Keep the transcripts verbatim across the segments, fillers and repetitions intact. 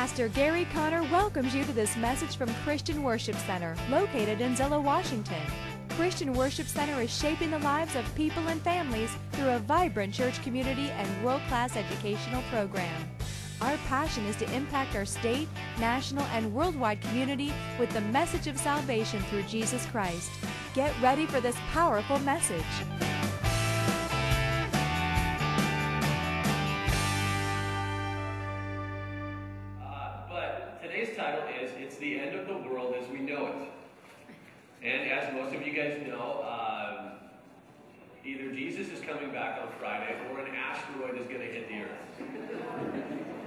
Pastor Gary Conner welcomes you to this message from Christian Worship Center, located in Zillow, Washington. Christian Worship Center is shaping the lives of people and families through a vibrant church community and world-class educational program. Our passion is to impact our state, national, and worldwide community with the message of salvation through Jesus Christ. Get ready for this powerful message. Today's title is, It's the End of the World as We Know It. And as most of you guys know, um, either Jesus is coming back on Friday or an asteroid is going to hit the Earth.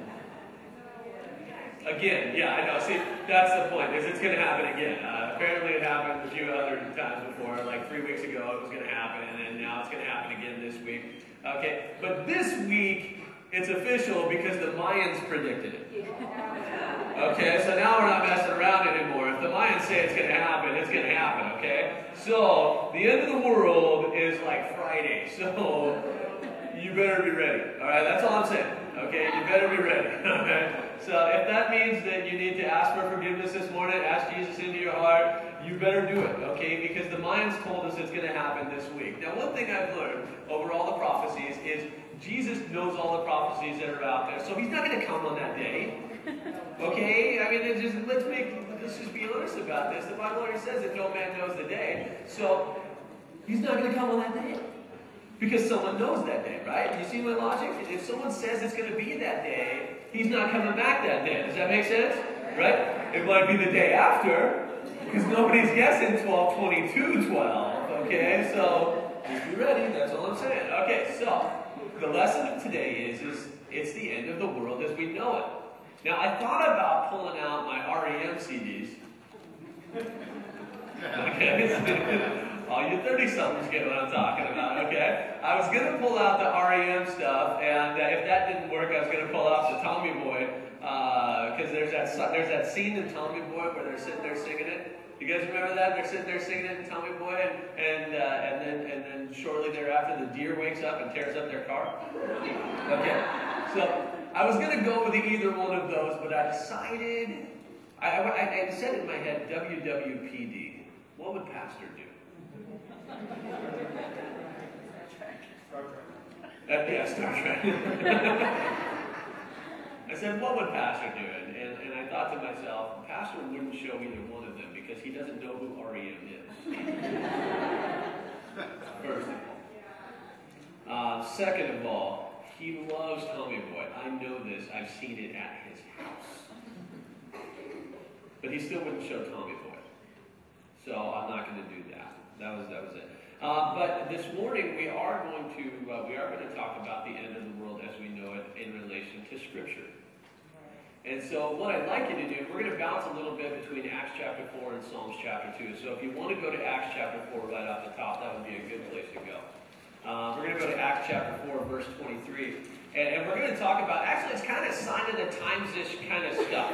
Again, yeah, I know. See, that's the point, is it's going to happen again. Uh, apparently it happened a few other times before. Like three weeks ago it was going to happen, and now it's going to happen again this week. Okay, but this week it's official because the Mayans predicted it. Okay, so now we're not messing around anymore. If the Mayans say it's going to happen, it's going to happen, okay? So, the end of the world is like Friday, so you better be ready, all right? That's all I'm saying, okay? You better be ready, all right? So, if that means that you need to ask for forgiveness this morning, ask Jesus into your heart, you better do it, okay? Because the Mayans told us it's going to happen this week. Now, one thing I've learned over all the prophecies is Jesus knows all the prophecies that are out there, so he's not going to come on that day. Okay, I mean, it's just, let's make, let's just be honest about this. The Bible already says that no man knows the day. So, he's not going to come on that day. Because someone knows that day, right? You see my logic? If someone says it's going to be that day, he's not coming back that day. Does that make sense? Right? It might be the day after, because nobody's guessing twelve twenty-two twelve. Okay, so, just be ready. That's all I'm saying. Okay, so, the lesson of today is, is it's the end of the world as we know it. Now, I thought about pulling out my R E M C Ds. Okay? All you thirty-somethings get what I'm talking about, okay? I was going to pull out the R E M stuff, and uh, if that didn't work, I was going to pull out the Tommy Boy, because uh, there's, that, there's that scene in Tommy Boy where they're sitting there singing it. You guys remember that? They're sitting there singing it in Tommy Boy, and, and, uh, and, then, and then shortly thereafter, the deer wakes up and tears up their car. Okay, so I was going to go with either one of those, but I decided, I, I, I said in my head, W W P D. What would Pastor do? Star Trek. Uh, yeah, Star Trek. I said, what would Pastor do? And, and, and I thought to myself, Pastor wouldn't show either one of them because he doesn't know who R E M is. First of all. Uh, second of all, he loves Tommy Boy. I know this. I've seen it at his house. But he still wouldn't show Tommy Boy. So I'm not going to do that. That was that was it. Uh, but this morning we are going to uh, we are going to talk about the end of the world as we know it in relation to Scripture. And so what I'd like you to do, we're going to bounce a little bit between Acts chapter four and Psalms chapter two. So if you want to go to Acts chapter four right off the top, that would be a good place to go. Uh, we're going to go to Acts chapter four, verse twenty-three. And, and we're going to talk about, actually it's kind of sign of the times-ish kind of stuff.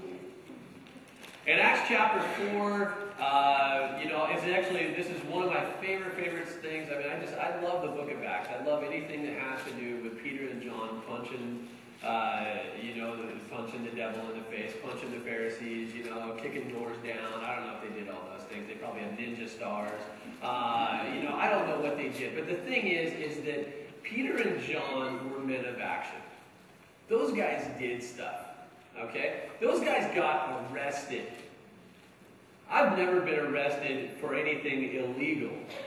In Acts chapter four, uh, you know, is actually, this is one of my favorite, favorite things. I mean, I just, I love the book of Acts. I love anything that has to do with Peter and John punching, uh, you know, punching the devil in the face, punching the Pharisees, you know, kicking doors down. I don't know if they did all those things. They probably had ninja stars. Uh, you know, I don't know what they did. But the thing is, is that Peter and John were men of action. Those guys did stuff. Okay? Those guys got arrested. I've never been arrested for anything illegal.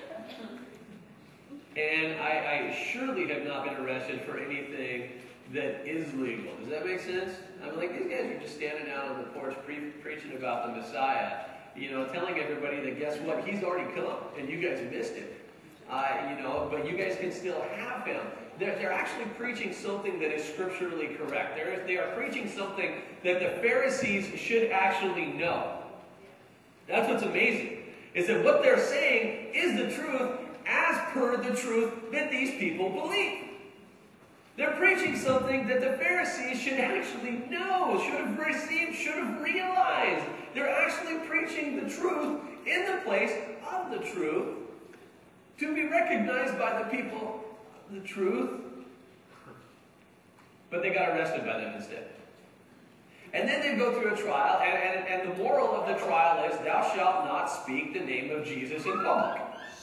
And I, I surely have not been arrested for anything that is legal. Does that make sense? I'm like, these guys are just standing out on the porch pre preaching about the Messiah. You know, telling everybody that guess what? He's already come, and you guys missed it. Uh, you know, but you guys can still have him. They're, they're actually preaching something that is scripturally correct. They're, they are preaching something that the Pharisees should actually know. That's what's amazing, is that what they're saying is the truth as per the truth that these people believe. They're preaching something that the Pharisees should actually know, should have received, should have realized. They're actually preaching the truth in the place of the truth to be recognized by the people the truth, but they got arrested by them instead. And then they go through a trial, and, and, and the moral of the trial is, thou shalt not speak the name of Jesus in public.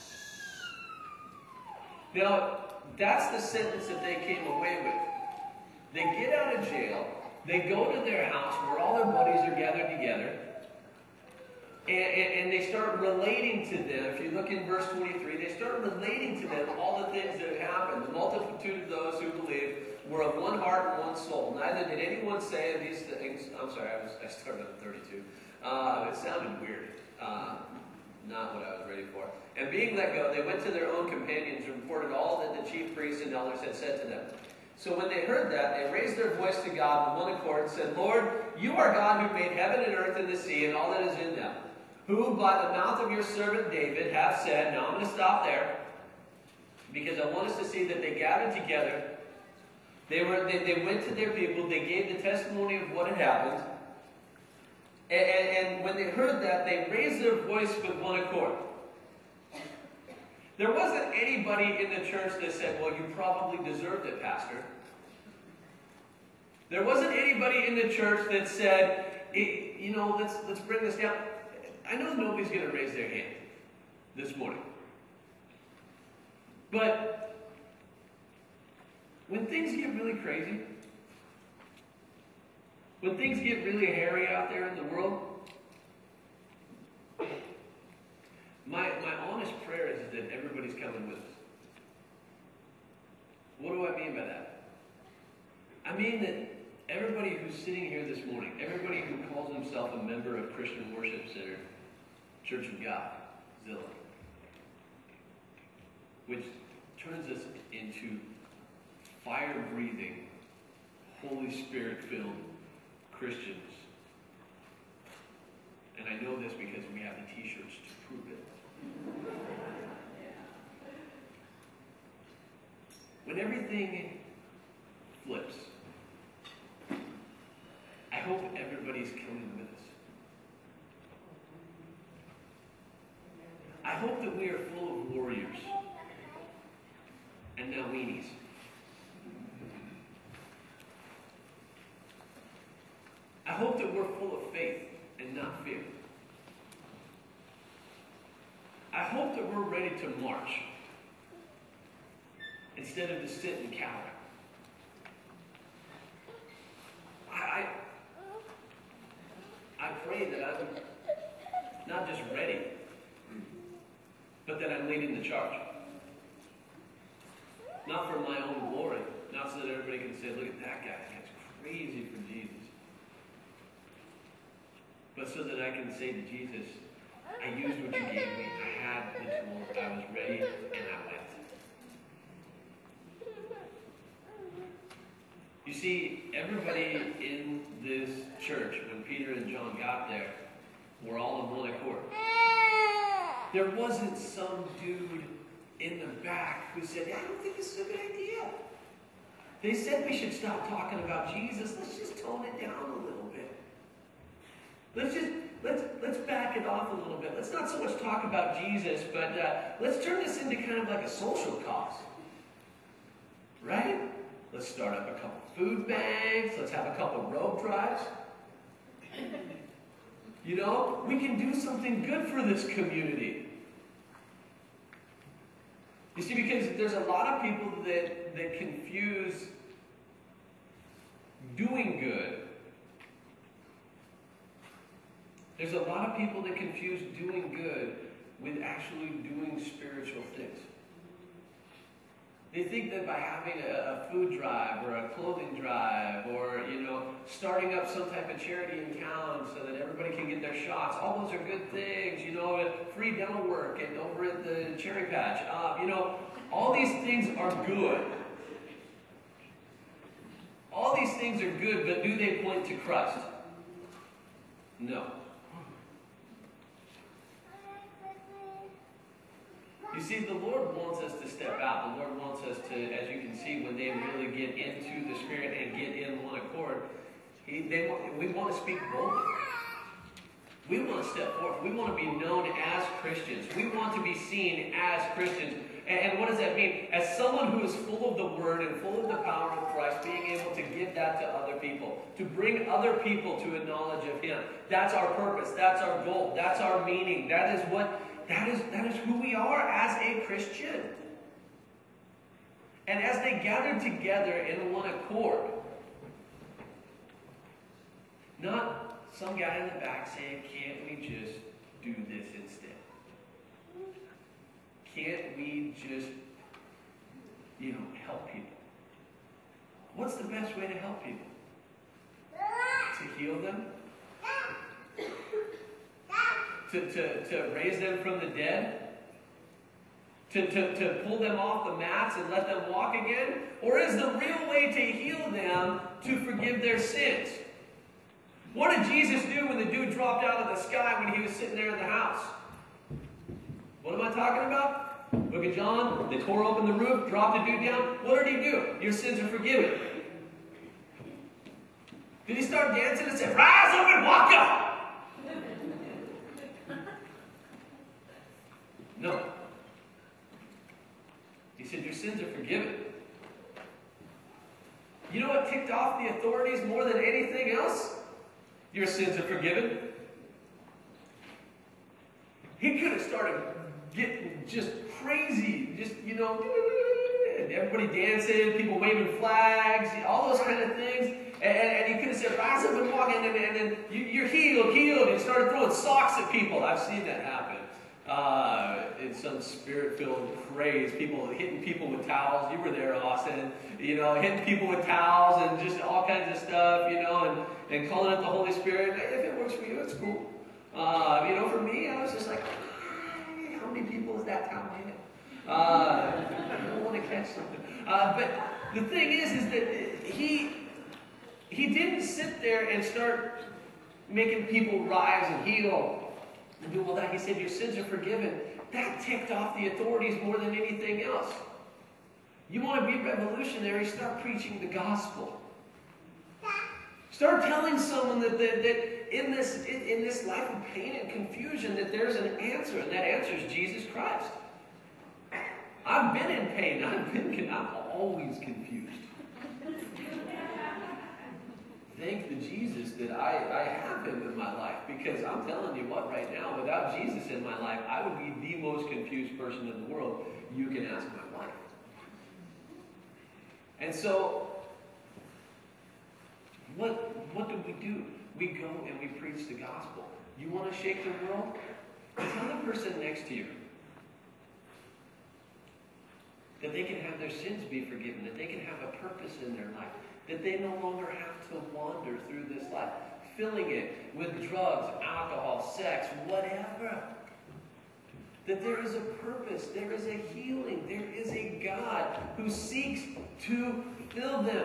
Now, that's the sentence that they came away with. They get out of jail, they go to their house where all their buddies are gathered together, and, and, and they start relating to them. If you look in verse twenty-three, they start relating to them all the things that have happened. The multitude of those who believed were of one heart and one soul. Neither did anyone say of these things. I'm sorry, I, was, I started at thirty-two. Uh, it sounded weird. Uh, not what I was ready for. And being let go, they went to their own companions and reported all that the chief priests and elders had said to them. So when they heard that, they raised their voice to God with one accord and said, Lord, you are God who made heaven and earth and the sea and all that is in them, who by the mouth of your servant David have said, now I'm going to stop there, because I want us to see that they gathered together. They, were, they, they went to their people, they gave the testimony of what had happened, and, and, and when they heard that, they raised their voice with one accord. There wasn't anybody in the church that said, well, you probably deserved it, Pastor. There wasn't anybody in the church that said, you know, let's, let's bring this down. I know nobody's going to raise their hand this morning. But when things get really crazy, when things get really hairy out there in the world, my, my honest prayer is that everybody's coming with us. What do I mean by that? I mean that everybody who's sitting here this morning, everybody who calls himself a member of Christian Worship Center, Church of God, Zillow, which turns us into fire-breathing, Holy Spirit-filled Christians. And I know this because we have the t-shirts to prove it. When everything flips, I hope everybody's coming with us. I hope that we are full of warriors and now weenies. I hope that we're full of faith and not fear. I hope that we're ready to march instead of to sit and cower. I, I pray that I'm not just ready, but that I'm leading the charge. Not for my own glory, not so that everybody can say, look at that guy, that's crazy for Jesus. But so that I can say to Jesus, I used what you gave me, I had the tools, I was ready, and I went. You see, everybody in this church, when Peter and John got there, were all in one accord. There wasn't some dude in the back who said, I don't think this is a good idea. They said we should stop talking about Jesus. Let's just tone it down a little bit. Let's just, let's, let's back it off a little bit. Let's not so much talk about Jesus, but uh, let's turn this into kind of like a social cause. Right? Let's start up a couple food banks. Let's have a couple road drives. You know, we can do something good for this community. You see, because there's a lot of people that, that confuse doing good. There's a lot of people that confuse doing good with actually doing spiritual things. They think that by having a, a food drive or a clothing drive or, you know, starting up some type of charity in town so that everybody can get their shots, all those are good things, you know, free dental work and over at the Cherry Patch. Uh, you know, all these things are good. All these things are good, but do they point to Christ? No. You see, the Lord wants us to step out. The Lord wants us to, as you can see, when they really get into the Spirit and get in one accord, he, they want, we want to speak boldly. We want to step forth. We want to be known as Christians. We want to be seen as Christians. And, and what does that mean? As someone who is full of the Word and full of the power of Christ, being able to give that to other people, to bring other people to a knowledge of Him. That's our purpose. That's our goal. That's our meaning. That is what, that is, that is who we are as a Christian. And as they gathered together in one accord, not some guy in the back saying, can't we just do this instead? Can't we just, you know, help people? What's the best way to help people? To heal them? To, to, to raise them from the dead? To, to, to pull them off the mats and let them walk again? Or is the real way to heal them to forgive their sins? What did Jesus do when the dude dropped out of the sky when he was sitting there in the house? What am I talking about? Book of John, they tore open the roof, dropped the dude down. What did he do? Your sins are forgiven. Did he start dancing and say, rise up and walk up? No. He said, your sins are forgiven. You know what ticked off the authorities more than anything else? Your sins are forgiven. He could have started getting just crazy, just, you know, everybody dancing, people waving flags, all those kind of things. And, and he could have said, rise up and walk, and then, and then you, you're healed, healed, and started throwing socks at people. I've seen that happen. Uh, in some spirit-filled craze, people hitting people with towels. You were there, Austin. You know, hitting people with towels and just all kinds of stuff, you know, and, and calling it the Holy Spirit. If it works for you, it's cool. Uh, you know, for me, I was just like, how many people is that towel hitting? Uh, I don't want to catch something. Uh, but the thing is, is that he, he didn't sit there and start making people rise and heal and do all that. He said, your sins are forgiven. That ticked off the authorities more than anything else. You want to be revolutionary, start preaching the gospel. Start telling someone that, that, that in, this, in, in this life of pain and confusion that there's an answer, and that answer is Jesus Christ. I've been in pain. I've been, I'm always confused. Thank the Jesus that I, I have Him in my life, because I'm telling you what, right now, without Jesus in my life, I would be the most confused person in the world. You can ask my wife. And so, what, what do we do? We go and we preach the gospel. You want to shake the world? Tell the person next to you that they can have their sins be forgiven, that they can have a purpose in their life, that they no longer have to wander through this life, filling it with drugs, alcohol, sex, whatever. That there is a purpose, there is a healing, there is a God who seeks to fill them.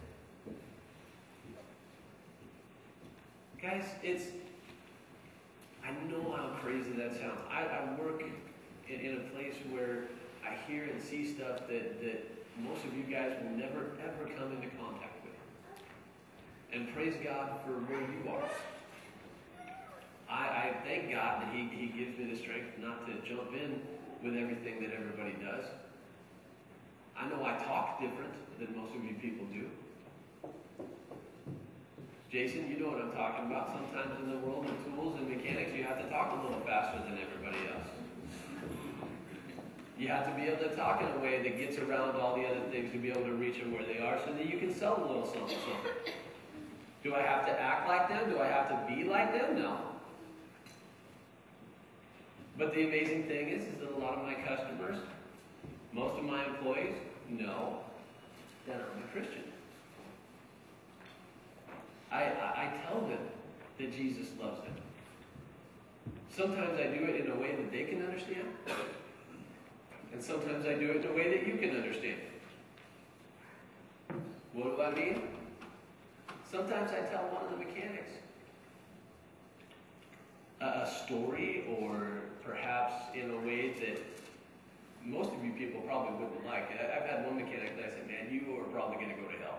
Guys, it's, I know how crazy that sounds. I, I work in, in a place where I hear and see stuff that, that most of you guys will never, ever come into contact with. And praise God for where you are. I, I thank God that he, he gives me the strength not to jump in with everything that everybody does. I know I talk different than most of you people do. Jason, you know what I'm talking about. Sometimes in the world of tools and mechanics, you have to talk a little faster than everybody else. You have to be able to talk in a way that gets around all the other things to be able to reach them where they are so that you can sell a little something, something. Do I have to act like them? Do I have to be like them? No. But the amazing thing is, is that a lot of my customers, most of my employees, know that I'm a Christian. I, I, I tell them that Jesus loves them. Sometimes I do it in a way that they can understand. And sometimes I do it in a way that you can understand. What do I mean? Sometimes I tell one of the mechanics a, a story, or perhaps in a way that most of you people probably wouldn't like. I've had one mechanic that I said, man, you are probably going to go to hell.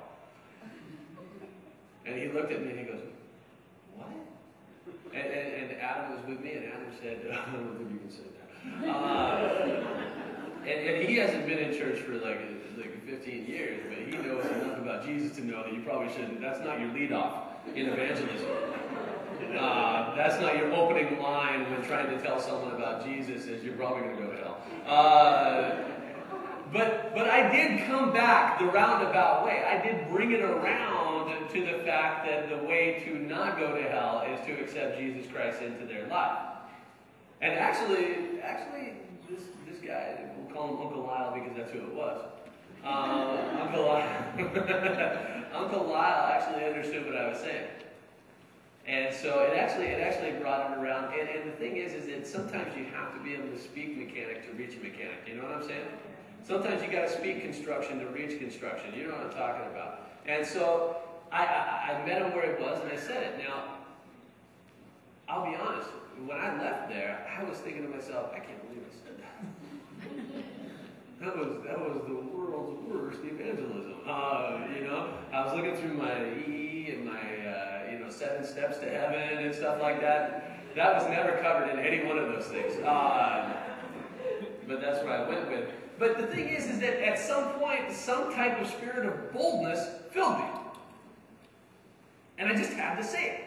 And he looked at me and he goes, what? And, and, and Adam was with me, and Adam said, I don't think you can say that. Uh, And, and he hasn't been in church for like, like fifteen years, but he knows enough about Jesus to know that you probably shouldn't. That's not your lead off in evangelism. Uh, that's not your opening line when trying to tell someone about Jesus, is you're probably going to go to hell. Uh, but, but I did come back the roundabout way. I did bring it around to the fact that the way to not go to hell is to accept Jesus Christ into their life. And actually, actually, this, this guy, we'll call him Uncle Lyle because that's who it was. Um, Uncle Lyle, Uncle Lyle actually understood what I was saying. And so it actually it actually brought it around. And, and the thing is, is that sometimes you have to be able to speak mechanic to reach a mechanic. You know what I'm saying? Sometimes you got to speak construction to reach construction. You know what I'm talking about. And so I, I, I met him where he was, and I said it. Now, I'll be honest. When I left there, I was thinking to myself, I can't believe I said that. That was that was the world's worst evangelism. Uh, you know, I was looking through my E E and my uh, you know seven steps to heaven and stuff like that. That was never covered in any one of those things. Uh, but that's what I went with. But the thing is, is that at some point, some type of spirit of boldness filled me, and I just had to say it.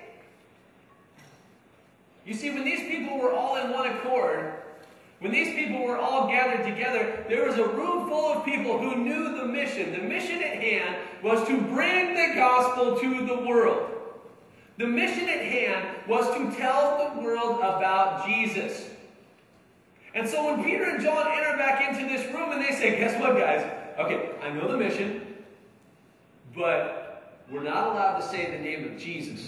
You see, when these people were all in one accord. When these people were all gathered together, there was a room full of people who knew the mission. The mission at hand was to bring the gospel to the world. The mission at hand was to tell the world about Jesus. And so when Peter and John enter back into this room and they say, guess what, guys? Okay, I know the mission, but we're not allowed to say the name of Jesus.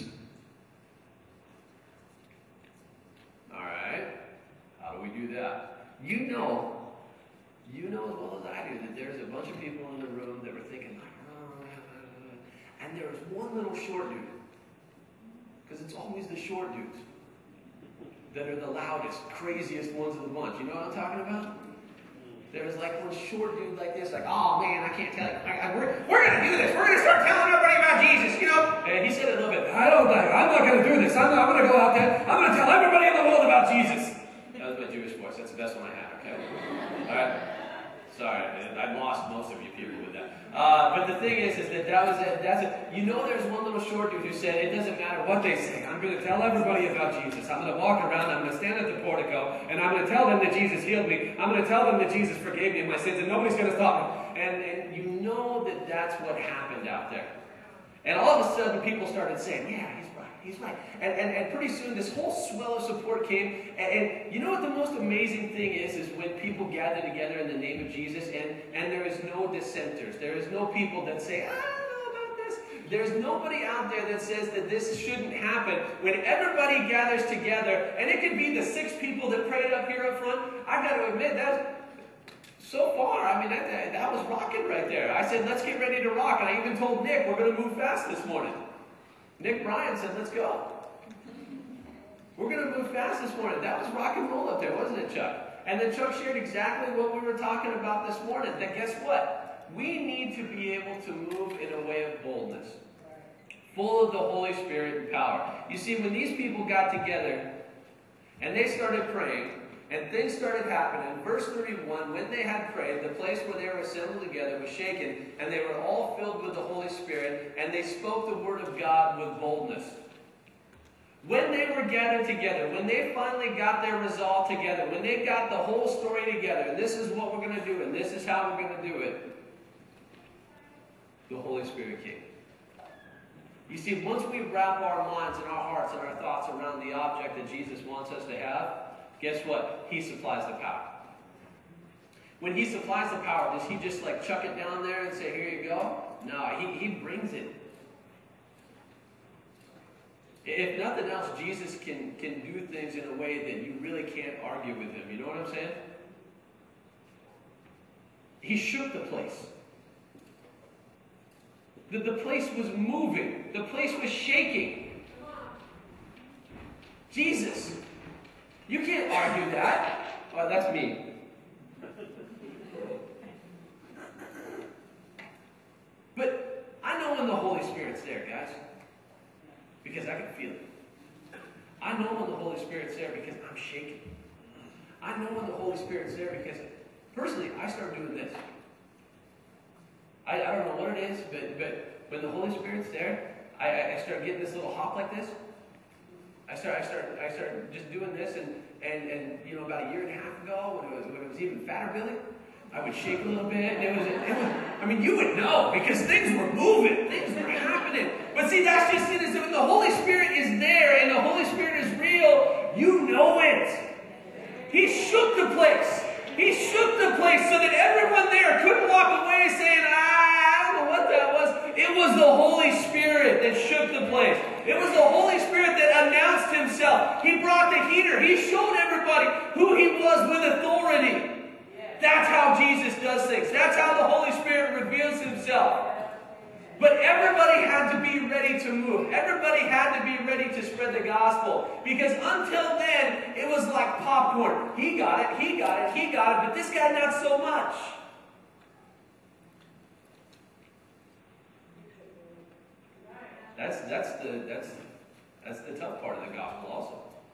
All right. How do we do that? You know, you know as well as I do that there's a bunch of people in the room that were thinking, like, oh, and there was one little short dude, because it's always the short dudes that are the loudest, craziest ones of the bunch. You know what I'm talking about? There's like one short dude like this, like, oh man, I can't tell you. I, I, we're we're going to do this. We're going to start telling everybody about Jesus, you know? And he said it a little bit, I don't like, I'm not going to do this. I'm, not, I'm going to go out there. I'm going to tell everybody in the world about Jesus. That was my Jewish voice. That's the best one I have, okay? All right? Sorry, I lost most of you people with that. Uh, but the thing is, is that that was it. That's it. You know there's one little short dude who said, it doesn't matter what they say. I'm going to tell everybody about Jesus. I'm going to walk around. I'm going to stand at the portico, and I'm going to tell them that Jesus healed me. I'm going to tell them that Jesus forgave me of my sins, and nobody's going to stop me. And, and you know that that's what happened out there. And all of a sudden, people started saying, yeah, he's right. He's right. And, and, and pretty soon, this whole swell of support came. And, and you know what the most amazing thing is, is when people gather together in the name of Jesus, and, and there is no dissenters. There is no people that say, I don't know about this. There's nobody out there that says that this shouldn't happen. When everybody gathers together, and it could be the six people that prayed up here up front, I've got to admit, that so far, I mean, that, that was rocking right there. I said, let's get ready to rock. And I even told Nick, we're going to move fast this morning. Nick Bryan said, let's go. We're going to move fast this morning. That was rock and roll up there, wasn't it, Chuck? And then Chuck shared exactly what we were talking about this morning. That guess what? We need to be able to move in a way of boldness. Full of the Holy Spirit and power. You see, when these people got together and they started praying, and things started happening. Verse thirty-one, when they had prayed, the place where they were assembled together was shaken, and they were all filled with the Holy Spirit, and they spoke the word of God with boldness. When they were gathered together, when they finally got their resolve together, when they got the whole story together, and this is what we're going to do, and this is how we're going to do it, the Holy Spirit came. You see, once we wrap our minds and our hearts and our thoughts around the object that Jesus wants us to have, guess what? He supplies the power. When he supplies the power, does he just like chuck it down there and say, here you go? No, he, he brings it. If nothing else, Jesus can, can do things in a way that you really can't argue with him. You know what I'm saying? He shook the place. The, the place was moving. The place was shaking. Jesus. You can't argue that. Oh, that's me. But I know when the Holy Spirit's there, guys. Because I can feel it. I know when the Holy Spirit's there because I'm shaking. I know when the Holy Spirit's there because personally, I start doing this. I, I don't know what it is, but, but when the Holy Spirit's there, I, I start getting this little hop like this. I start, I start, I start just doing this, and, and, and you know, about a year and a half ago, when it was, when it was even fatter, Billy, I would shake a little bit, and it was, it was, I mean, you would know, because things were moving, things were happening. But see, that's just it, is that when the Holy Spirit is there, and the Holy Spirit is real, you know it. He shook the place. He shook the place so that everyone there couldn't walk away saying, ah, I don't know what that was. It was the Holy Spirit that shook the place. It was the Holy Spirit that announced himself. He brought the heater. He showed everybody who he was with authority. That's how Jesus does things. That's how the Holy Spirit reveals himself. But everybody had to be ready to move. Everybody had to be ready to spread the gospel. Because until then, it was like popcorn. He got it, he got it, he got it, but this guy not so much. That's that's the that's that's the tough part of the gospel also.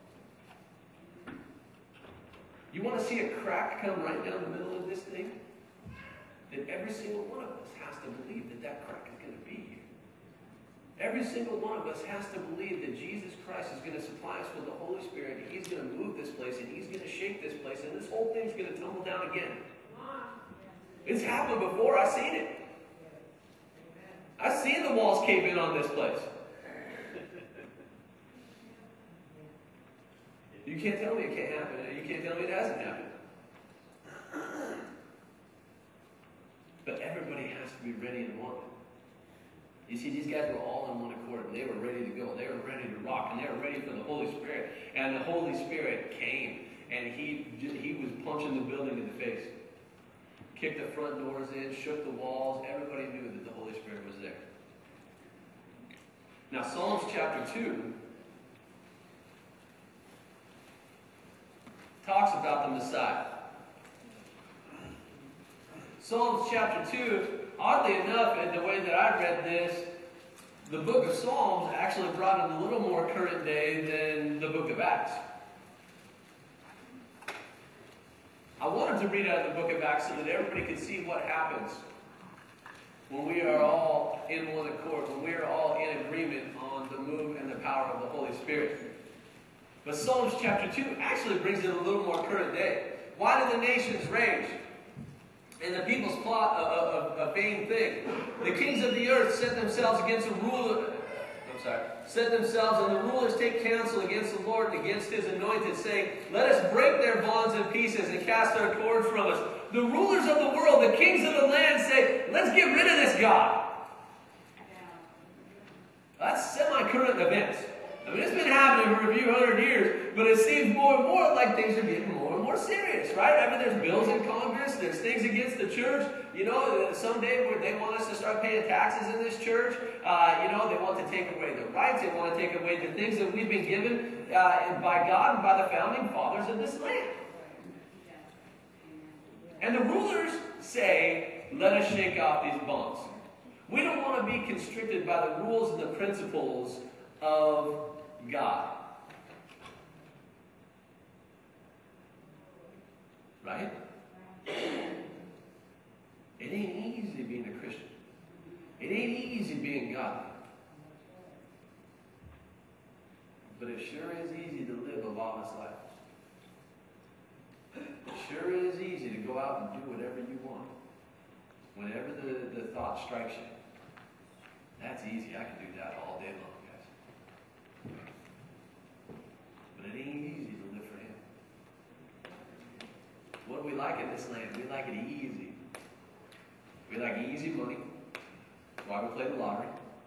You want to see a crack come right down the middle of this thing? Then every single one of us has to believe that that crack is going to be here. Every single one of us has to believe that Jesus Christ is going to supply us with the Holy Spirit, and he's going to move this place, and he's going to shake this place, and this whole thing's going to tumble down again. It's happened before. I've seen it. I've seen the walls cave in on this place. You can't tell me it can't happen. You can't tell me it hasn't happened. But everybody has to be ready and wanted. You see, these guys were all in one accord, and they were ready to go. They were ready to rock, and they were ready for the Holy Spirit. And the Holy Spirit came, and he, he was punching the building in the face. Kicked the front doors in, shook the walls. Everybody knew that the Holy Spirit was there. Now, Psalms chapter two talks about the Messiah. Psalms chapter two, oddly enough, in the way that I read this, the book of Psalms actually brought it a little more current day than the book of Acts. I wanted to read out of the book of Acts so that everybody could see what happens when we are all in one accord, when we are all in agreement on the move and the power of the Holy Spirit. But Psalms chapter two actually brings it a little more current day. Why do the nations rage? And the people's plot a, a, a vain thing. The kings of the earth set themselves against the ruler. I'm sorry. Set themselves, and the rulers take counsel against the Lord and against his anointed, saying, let us break their bonds in pieces and cast our cords from us. The rulers of the world, the kings of the land say, let's get rid of this God. That's semi-current events. I mean, it's been happening for a few hundred years, but it seems more and more like things are getting more and more serious, right? I mean, there's bills in Congress, there's things against the church. You know, someday where they want us to start paying taxes in this church. Uh, you know, they want to take away the rights, they want to take away the things that we've been given uh, by God and by the founding fathers of this land. And the rulers say, let us shake off these bonds. We don't want to be constricted by the rules and the principles of God. Right? It ain't easy being a Christian. It ain't easy being godly. But it sure is easy to live a lawless life. It sure is easy to go out and do whatever you want. Whenever the, the thought strikes you. That's easy. I can do that all day long, guys. But it ain't easy to live for him. What do we like in this land? We like it easy. We like easy money. Why we play the lottery.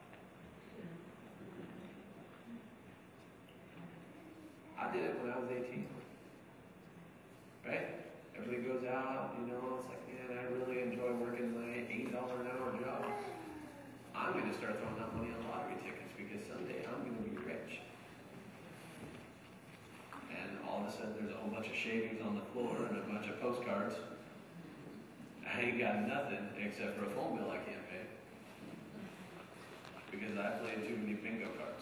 I did it when I was eighteen. Right? Everybody goes out, you know, it's like, man, I really enjoy working my eight dollars an hour job. I'm going to start throwing out money on lottery tickets because someday I'm going to be rich. And all of a sudden there's a whole bunch of shavings on the floor and a bunch of postcards. I ain't got nothing except for a phone bill I can't pay. Because I played too many bingo cards.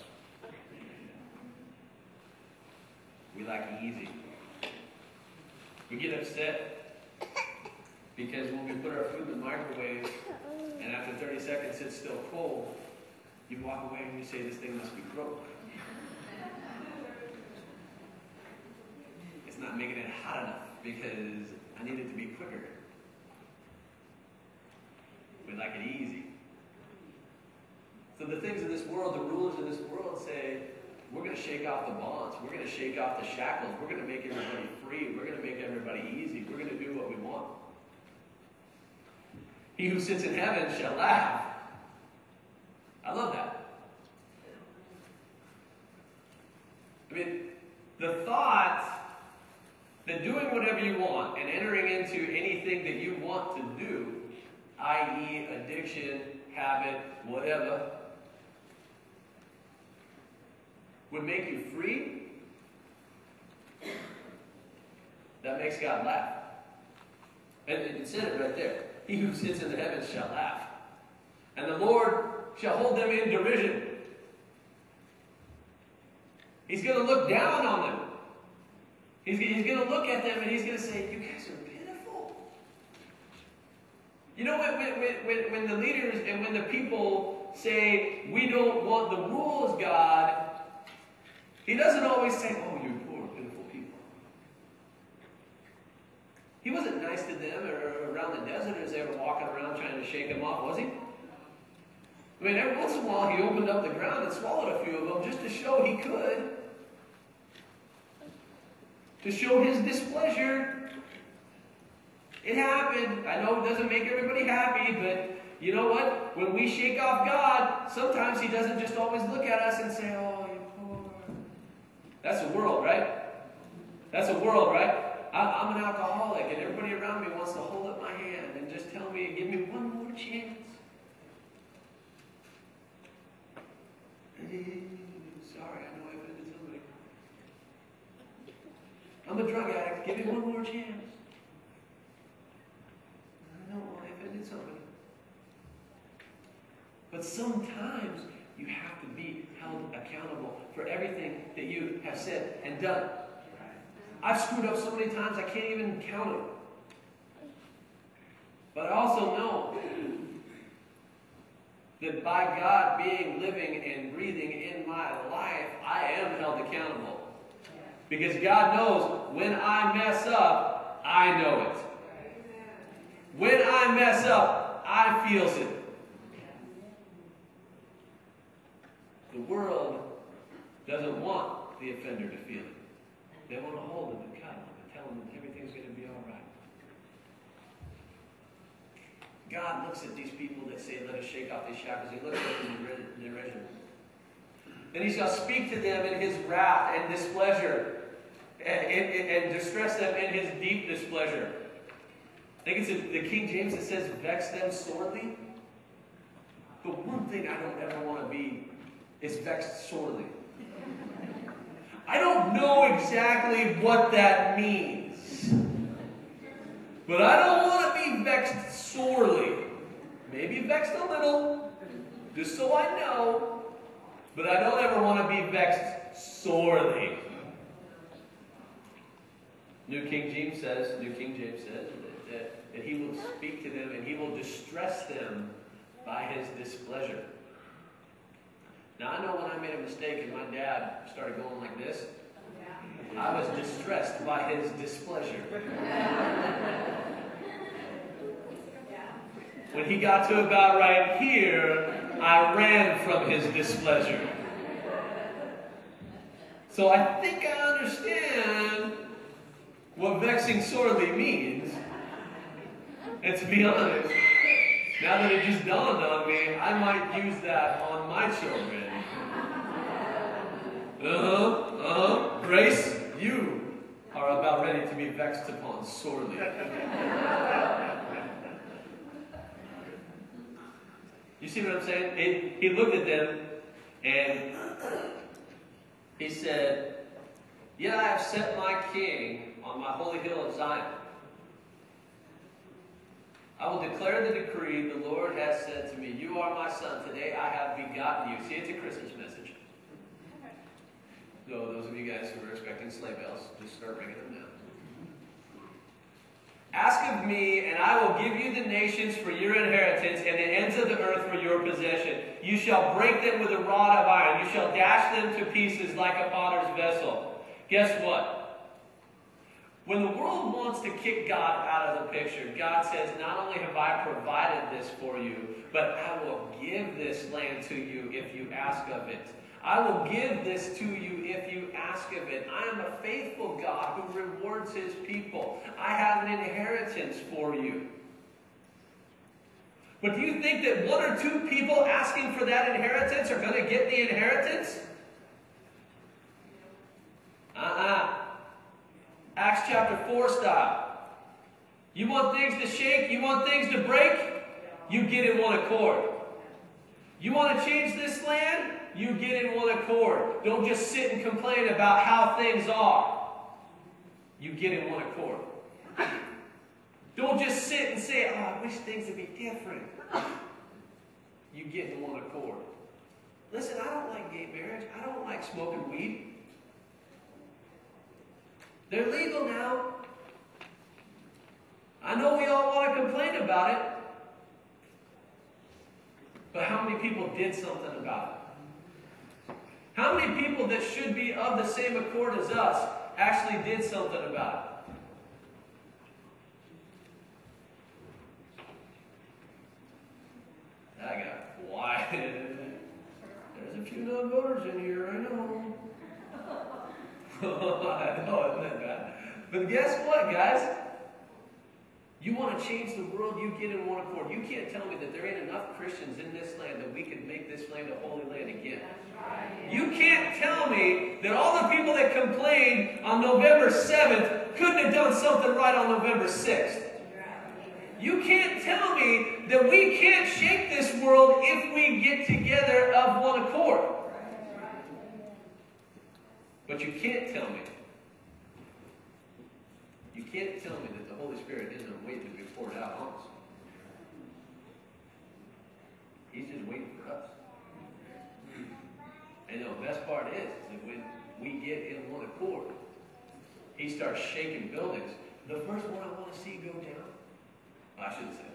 We like easy. We get upset Because when we put our food in the microwave, and after thirty seconds it's still cold, you walk away and you say, this thing must be broke. It's not making it hot enough because I need it to be quicker. We like it easy. So the things of this world, the rulers of this world say, we're going to shake off the bonds. We're going to shake off the shackles. We're going to make everybody free. We're going to make everybody easy. We're going to do what we want. He who sits in heaven shall laugh. I love that. I mean, the thought that doing whatever you want and entering into anything that you want to do, that is addiction, habit, whatever, would make you free, that makes God laugh. And it said it right there. He who sits in the heavens shall laugh. And the Lord shall hold them in derision. He's going to look down on them. He's, he's going to look at them and he's going to say, you guys are pitiful. You know, when, when, when, when the leaders and when the people say, we don't want the rules, God, he doesn't always say, oh, you poor, pitiful people. He wasn't nice to them or around the desert as they were walking around trying to shake them off, was he? I mean, every once in a while he opened up the ground and swallowed a few of them just to show he could. To show his displeasure. It happened. I know it doesn't make everybody happy, but you know what? When we shake off God, sometimes he doesn't just always look at us and say, oh, you poor. That's a world, right? That's a world, right? I'm an alcoholic, and everybody around me wants to hold up my hand and just tell me, give me one more chance. Sorry, I know I offended somebody. I'm a drug addict. Give me one more chance. I know I offended somebody. But sometimes you have to be held accountable for everything that you have said and done. I've screwed up so many times I can't even count it. But I also know that by God being living and breathing in my life, I am held accountable. Because God knows when I mess up, I know it. When I mess up, I feels it. The world doesn't want the offender to feel it. They want to hold them and cuddle them and tell them that everything's going to be all right. God looks at these people that say, let us shake off these shackles. He looks at them in derision. Then he shall speak to them in his wrath and displeasure and, and, and distress them in his deep displeasure. I think it's in the King James that says, vex them sorely. The one thing I don't ever want to be is vexed sorely. I don't know exactly what that means. But I don't want to be vexed sorely. Maybe vexed a little, just so I know. But I don't ever want to be vexed sorely. New King James says, New King James says that, that, that he will speak to them and he will distress them by his displeasure. Now, I know when I made a mistake and my dad started going like this, I was distressed by his displeasure. When he got to about right here, I ran from his displeasure. So I think I understand what vexing sorely means. And to be honest, now that it just dawned on me, I might use that on my children. Uh-huh, uh-huh. Grace, you are about ready to be vexed upon sorely. You see what I'm saying? It, he looked at them and he said, yet I have set my king on my holy hill of Zion. I will declare the decree. The Lord has said to me, you are my son. Today I have begotten you. See, it's a Christmas message. So those of you guys who are expecting sleigh bells, just start ringing them Ask of me, and I will give you the nations for your inheritance, and the ends of the earth for your possession. You shall break them with a rod of iron. You shall dash them to pieces like a potter's vessel. Guess what? When the world wants to kick God out of the picture, God says, not only have I provided this for you, but I will give this land to you if you ask of it. I will give this to you if you ask of it. I am a faithful God who rewards his people. I have an inheritance for you. But do you think that one or two people asking for that inheritance are going to get the inheritance? Uh-uh. Acts chapter four style. You want things to shake? You want things to break? You get in one accord. You want to change this land? You get in one accord. Don't just sit and complain about how things are. You get in one accord. Don't just sit and say, oh, I wish things would be different. You get in one accord. Listen, I don't like gay marriage. I don't like smoking weed. They're legal now. I know we all want to complain about it. But how many people did something about it? How many people that should be of the same accord as us actually did something about it? I got quiet. There's a few non-voters in here, I know. I know, isn't that bad? But guess what, guys? You want to change the world, you get in one accord. You can't tell me that there ain't enough Christians in this land that we can make this land a holy land again. You can't tell me that all the people that complained on November seventh couldn't have done something right on November sixth. You can't tell me that we can't shake this world if we get together of one accord. But you can't tell me, you can't tell me that the Holy Spirit isn't waiting to be poured out on us. He's just waiting for us. And the best part is, is that when we get in one accord, he starts shaking buildings. The first one I want to see go down, well, I shouldn't say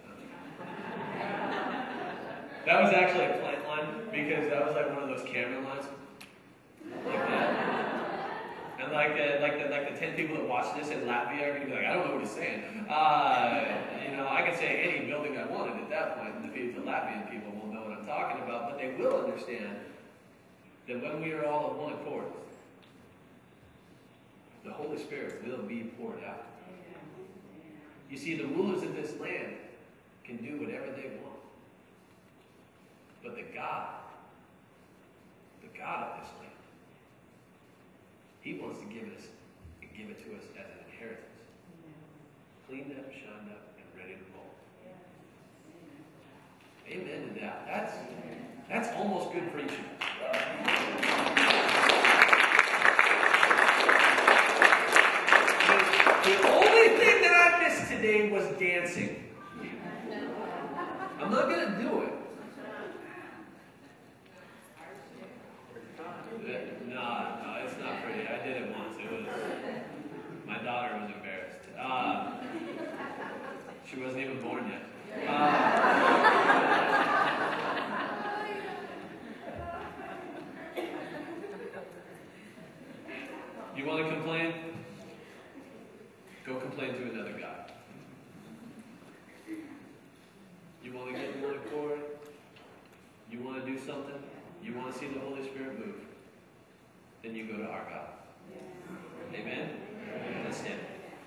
that. That was actually a plant line, because that was like one of those camera lines. Like that. And like the, like the like the ten people that watch this in Latvia are going to be like, I don't know what he's saying. Uh, you know, I can say any building I wanted at that point, and the people, the Latvian people will know what I'm talking about, but they will understand that when we are all of one accord, the Holy Spirit will be poured out. You see, the rulers of this land can do whatever they want. But the God, the God of this land, he wants to give us, give it to us as an inheritance. Cleaned up, shined up, and ready to roll. Amen to that. That's, that's almost good preaching. The, the only thing that I missed today was dancing. I'm not going to do it. No, no, it's not pretty. I did it once. It was, my daughter was embarrassed. Uh, she wasn't even born yet. Uh, you want to complain? Go complain to another God. You want to get in one accord? You want to do something? You want to see the Holy Spirit move? Then you go to our God. Amen? Let's stand.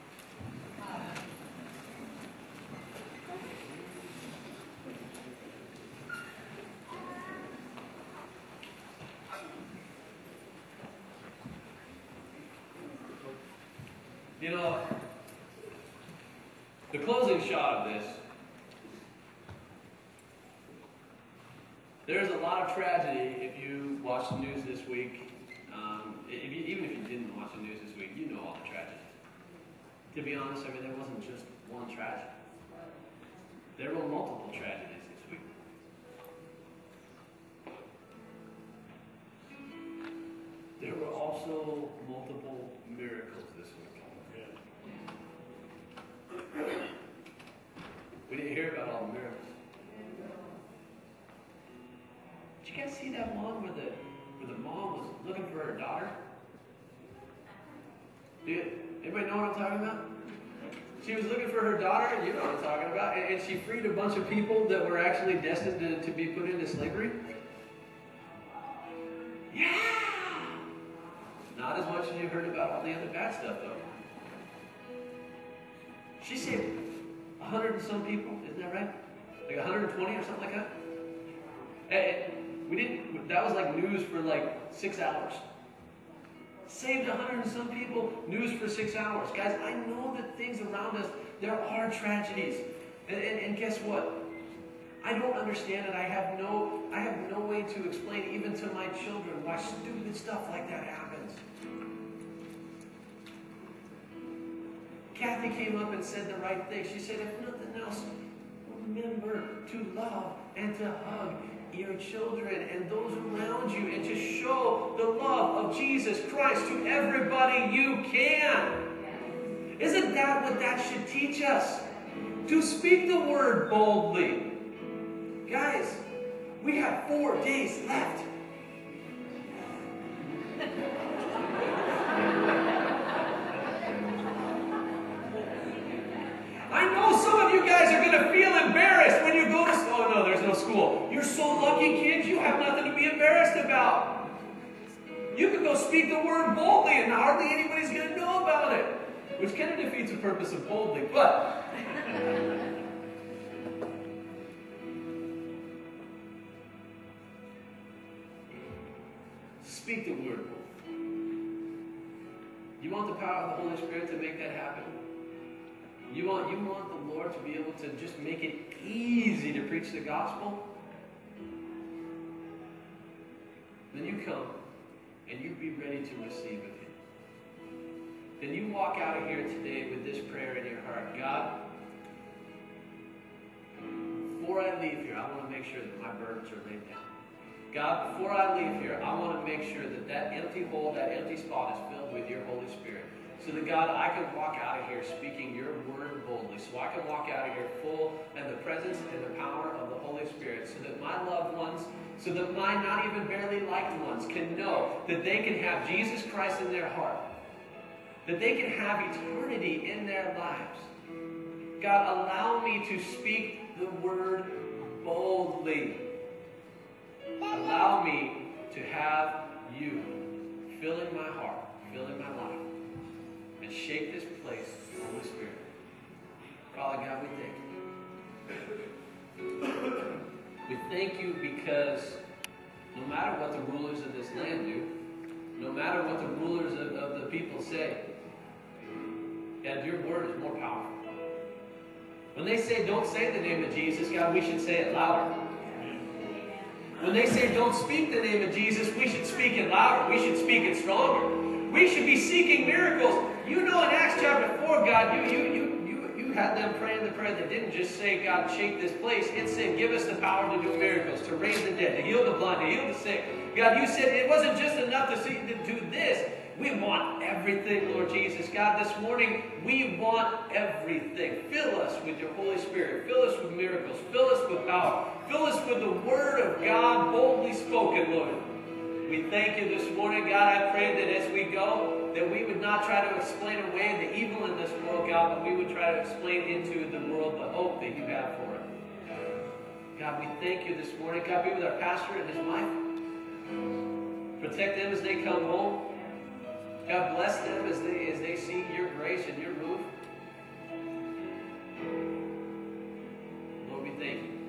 You know, the closing shot of this, there's a lot of tragedy if you watch the news this week. Um, if you, even if you didn't watch the news this week, you know all the tragedies. To be honest, I mean, there wasn't just one tragedy. There were multiple tragedies this week. There were also multiple miracles this week. all the miracles. Did you guys see that one where the where the mom was looking for her daughter? Do you, anybody know what I'm talking about? She was looking for her daughter, you know what I'm talking about, and, and she freed a bunch of people that were actually destined to, to be put into slavery. Yeah! Not as much as you heard about all the other bad stuff, though. She saved a hundred and some people, isn't that right? Like one hundred twenty or something like that? And we didn't, that was like news for like six hours. Saved a hundred and some people, news for six hours. Guys, I know that things around us, there are tragedies. And, and, and guess what? I don't understand it. I have no, I have no way to explain even to my children why stupid stuff like that happens. Kathy came up and said the right thing. She said, if nothing else, remember to love and to hug your children and those around you and to show the love of Jesus Christ to everybody you can. Isn't that what that should teach us? To speak the word boldly. Guys, we have four days left. I know some of you guys are going to feel embarrassed when you go to school. Oh, no, there's no school. You're so lucky, kids. You have nothing to be embarrassed about. You can go speak the word boldly and hardly anybody's going to know about it, which kind of defeats the purpose of boldly, but... Speak the word boldly. You want the power of the Holy Spirit to make that happen? You want, you want the Lord to be able to just make it easy to preach the gospel? Then you come and you be ready to receive of Him. Then you walk out of here today with this prayer in your heart. God, before I leave here, I want to make sure that my burdens are laid down. God, before I leave here, I want to make sure that that empty hole, that empty spot is filled with your Holy Spirit. So that, God, I can walk out of here speaking your word boldly. So I can walk out of here full of the presence and the power of the Holy Spirit. So that my loved ones, so that my not even barely liked ones can know that they can have Jesus Christ in their heart. That they can have eternity in their lives. God, allow me to speak the word boldly. Allow me to have you filling my heart, filling my life. And shake this place, Holy Spirit. Father God, we thank you. We thank you because no matter what the rulers of this land do, no matter what the rulers of, of the people say, God, your word is more powerful. When they say don't say the name of Jesus, God, we should say it louder. When they say don't speak the name of Jesus, we should speak it louder. We should speak it stronger. We should be seeking miracles. You know in Acts chapter four, God, you, you, you, you, you had them praying the prayer that didn't just say, God, shake this place. It said, give us the power to do miracles, to raise the dead, to heal the blind, to heal the sick. God, you said it wasn't just enough to, see, to do this. We want everything, Lord Jesus. God, this morning, we want everything. Fill us with your Holy Spirit. Fill us with miracles. Fill us with power. Fill us with the word of God boldly spoken, Lord. We thank you this morning, God. I pray that as we go, that we would not try to explain away the evil in this world, God, but we would try to explain into the world the hope that you have for it. God, we thank you this morning. God, be with our pastor and his wife. Protect them as they come home. God, bless them as they, as they see your grace and your move. Lord, we thank you.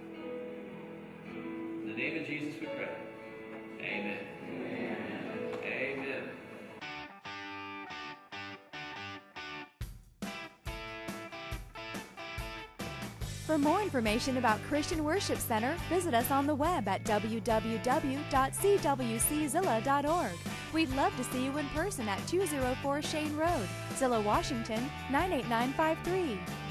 In the name of Jesus we pray. Amen. Amen. Amen. For more information about Christian Worship Center, visit us on the web at w w w dot c w c zilla dot org. We'd love to see you in person at two oh four Shane Road, Zillah, Washington, nine eight nine five three.